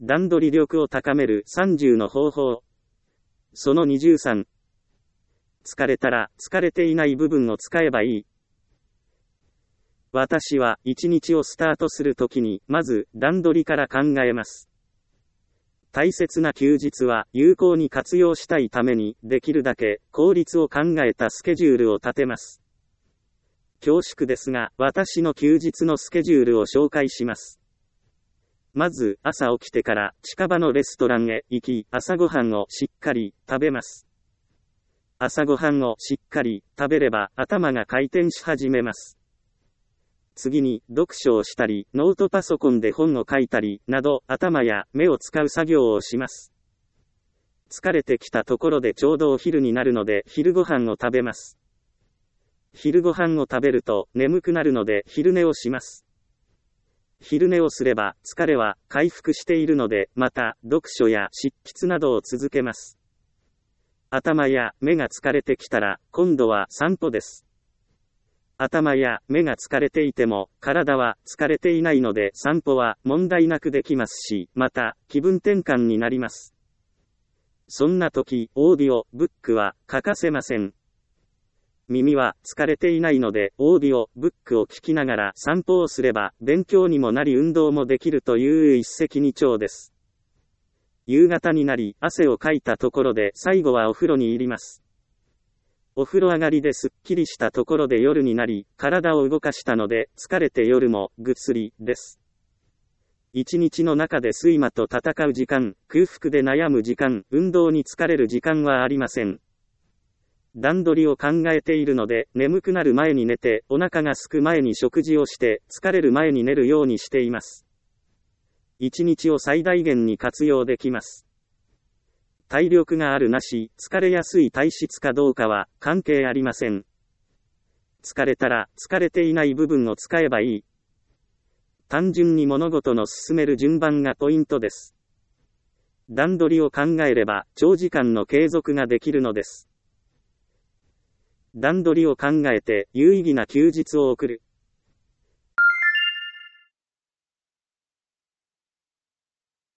段取り力を高める30の方法。その23。疲れたら疲れていない部分を使えばいい。私は一日をスタートするときに、まず段取りから考えます。大切な休日は有効に活用したいために、できるだけ効率を考えたスケジュールを立てます。恐縮ですが、私の休日のスケジュールを紹介します。まず、朝起きてから近場のレストランへ行き、朝ごはんをしっかり食べます。朝ごはんをしっかり食べれば頭が回転し始めます。次に、読書をしたり、ノートパソコンで本を書いたり、など、頭や目を使う作業をします。疲れてきたところでちょうどお昼になるので、昼ご飯を食べます。昼ご飯を食べると、眠くなるので、昼寝をします。昼寝をすれば、疲れは回復しているので、また、読書や執筆などを続けます。頭や目が疲れてきたら、今度は散歩です。頭や目が疲れていても、体は疲れていないので散歩は問題なくできますし、また、気分転換になります。そんな時、オーディオブックは欠かせません。耳は疲れていないので、オーディオブックを聞きながら散歩をすれば、勉強にもなり運動もできるという一石二鳥です。夕方になり、汗をかいたところで最後はお風呂に入ります。お風呂上がりですっきりしたところで夜になり、体を動かしたので、疲れて夜もぐっすりです。一日の中で睡魔と戦う時間、空腹で悩む時間、運動に疲れる時間はありません。段取りを考えているので、眠くなる前に寝て、お腹が空く前に食事をして、疲れる前に寝るようにしています。一日を最大限に活用できます。体力があるなし、疲れやすい体質かどうかは関係ありません。疲れたら疲れていない部分を使えばいい。単純に物事の進める順番がポイントです。段取りを考えれば長時間の継続ができるのです。段取りを考えて有意義な休日を送る。